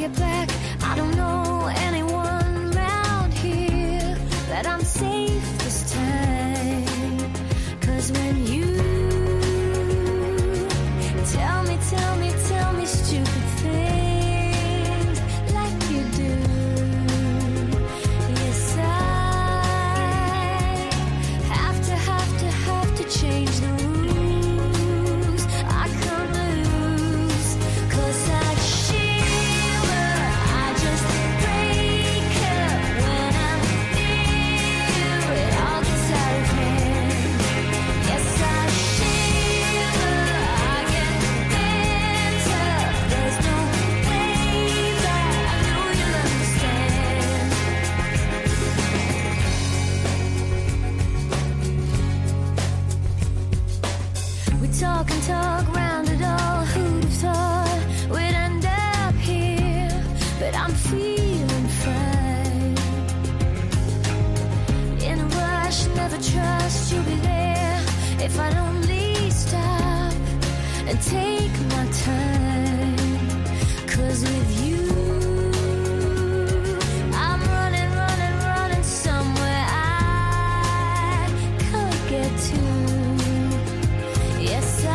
get back. I don't know anyone round here that I'm safe this time. 'Cause when you tell me stupid things like you do, yes, I have to change the rules. I can't lose, 'cause I shiver, I just break up when I'm near you. It all gets out of hand. Yes, I shiver, I get bent up. There's no way that I know you'll understand. We talk and talk round it all. Who'd have thought we'd end up here? But I'm feeling fine. In a rush, never trust you'll be there if I'd only stop and take my time. 'Cause with you I'm running somewhere I can't get to. Yes, I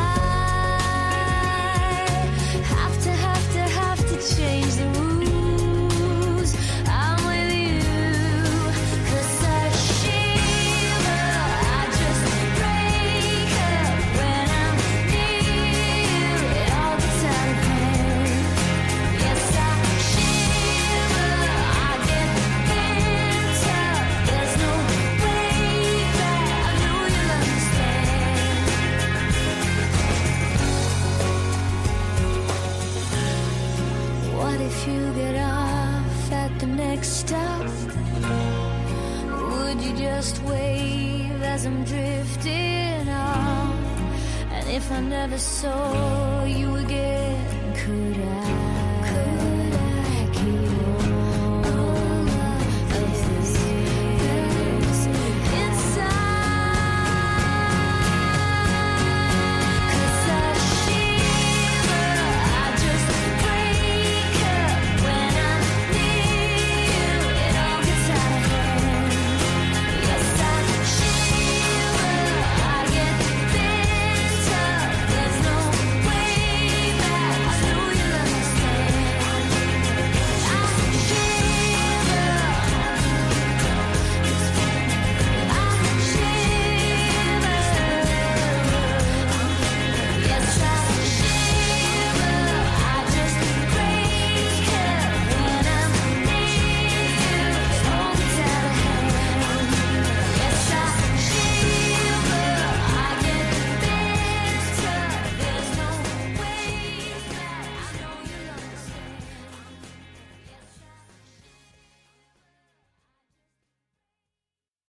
have to change the rules. I'm with you, 'cause I shiver, I just break up when I'm near you. It all gets out of hand. Yes, I shiver, I get bent up. There's no way that I know you'll understand. What if you get off at the next stop? Would you just wave as I'm drifting off? And if I never saw you again, could I keep